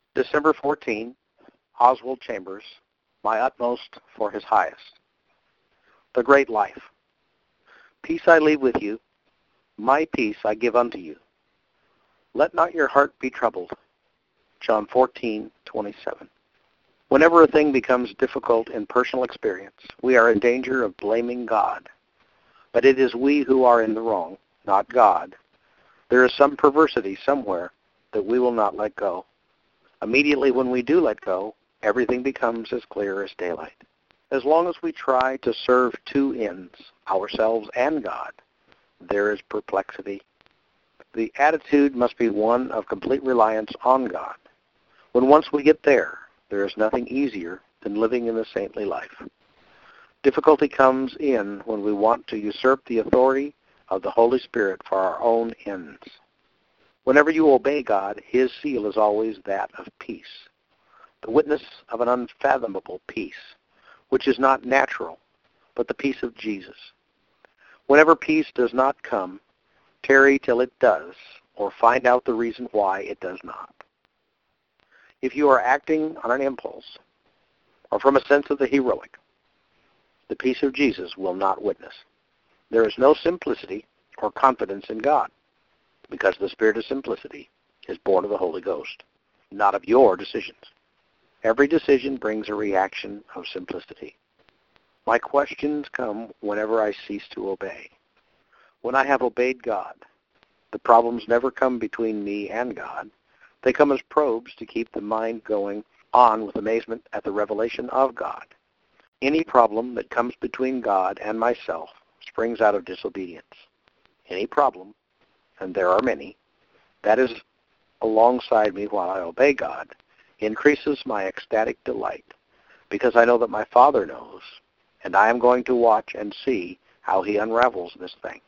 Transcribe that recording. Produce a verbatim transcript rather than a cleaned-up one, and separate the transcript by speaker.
Speaker 1: December fourteenth, Oswald Chambers, My Utmost for His Highest. The Great Life. Peace I leave with you, my peace I give unto you. Let not your heart be troubled. John fourteen twenty-seven. Whenever a thing becomes difficult in personal experience, we are in danger of blaming God. But it is we who are in the wrong, not God. There is some perversity somewhere that we will not let go. Immediately when we do let go, everything becomes as clear as daylight. As long as we try to serve two ends, ourselves and God, there is perplexity. The attitude must be one of complete reliance on God. When once we get there, there is nothing easier than living in the saintly life. Difficulty comes in when we want to usurp the authority of the Holy Spirit for our own ends. Whenever you obey God, His seal is always that of peace, the witness of an unfathomable peace, which is not natural, but the peace of Jesus. Whenever peace does not come, tarry till it does, or find out the reason why it does not. If you are acting on an impulse, or from a sense of the heroic, the peace of Jesus will not witness. There is no simplicity or confidence in God, because the spirit of simplicity is born of the Holy Ghost, not of your decisions. Every decision brings a reaction of simplicity. My questions come whenever I cease to obey. When I have obeyed God, the problems never come between me and God. They come as probes to keep the mind going on with amazement at the revelation of God. Any problem that comes between God and myself springs out of disobedience. Any problem, and there are many, that is alongside me while I obey God, increases my ecstatic delight, because I know that my Father knows, and I am going to watch and see how He unravels this thing.